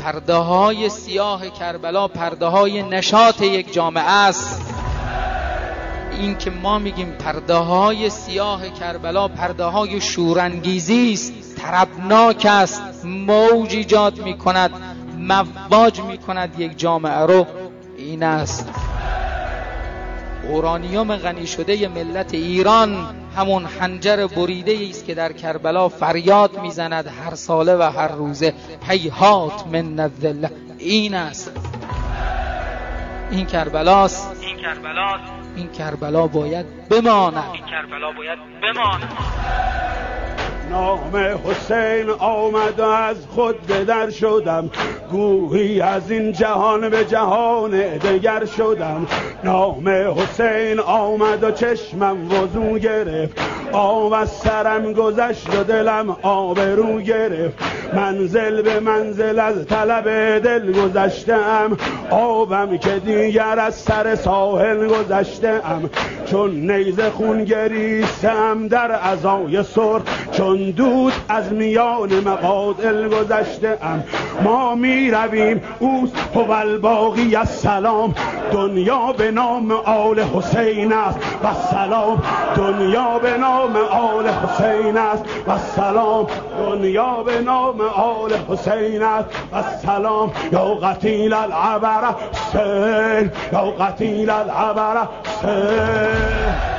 پرده های سیاه کربلا پرده های نشاط یک جامعه است. این که ما میگیم پرده های سیاه کربلا پرده های شورانگیزی است، طربناک است، موج ایجاد میکند، مواج میکند یک جامعه رو، این است. اورانیوم غنی شده ی ملت ایران همون خنجر بریده است که در کربلا فریاد میزند هر ساله و هر روزه هیهات من الذله. این است، این کربلاست. این کربلا باید بماند. نام حسین آمد و از خود بدر شدم، گویی از این جهان به جهان دگر شدم. نام حسین آمد و چشمم وضو گرفت، آب از سرم گذشت و دلم آبرو گرفت. منزل به منزل از طلب دل گذشتم، آبم که دیگر از سر ساحل گذشتم. چون نیزه خون گریستم در عزای سر، چون دود از میان مقاتل گذشتم. ما می رویم اوست هوالباقی السلام، دنیا به نام آل حسین است و سلام. دنیا به نام آل حسین است و سلام. دنیا به نام آل حسین است و سلام. یا قتیل العبر حسین، یا قتیل العبر حسین.